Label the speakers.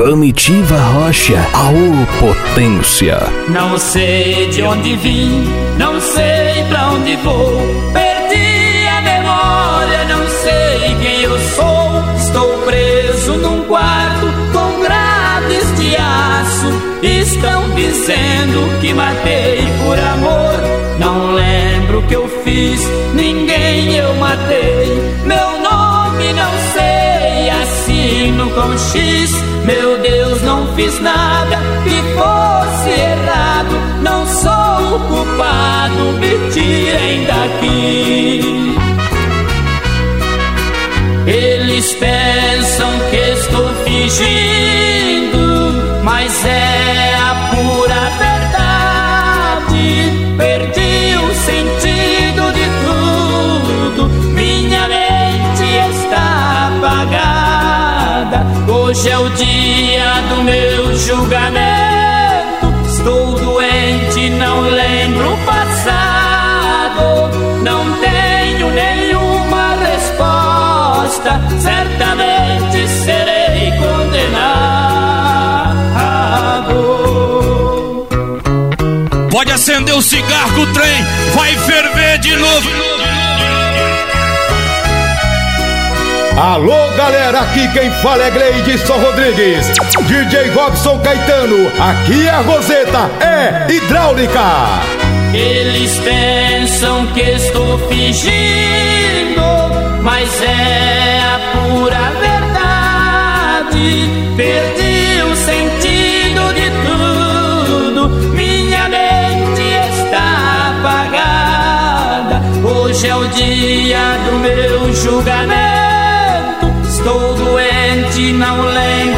Speaker 1: Comitiva Rocha, a potência.
Speaker 2: Não sei de onde vim, não sei pra onde vou. Perdi a memória, não sei quem eu sou. Estou preso num quarto com grades de aço. Estão dizendo que matei por amor. Não lembro o que eu fiz, ninguém eu matei. Meu nome não sei, assino com X. Meu Deus, não fiz nada que fosse errado. Não sou o culpado, me tirem daqui. Eles pensam que estou fingindo, mas é a pura verdade. Perdi o sentido de tudo, minha mente está apagada. Hoje é o dia do meu julgamento. Estou doente, não lembro o passado. Não tenho nenhuma resposta. Certamente serei condenado.
Speaker 3: Pode acender o cigarro que o trem vai ferver de novo.
Speaker 4: Alô, galera, aqui quem fala é Gleidson Rodrigues. DJ Robson Caetano, aqui a Roseta é hidráulica.
Speaker 2: Eles pensam que estou fingindo, mas é a pura verdade. Perdi o sentido de tudo, minha mente está apagada. Hoje é o dia do meu julgamento. Estou doente, não lembro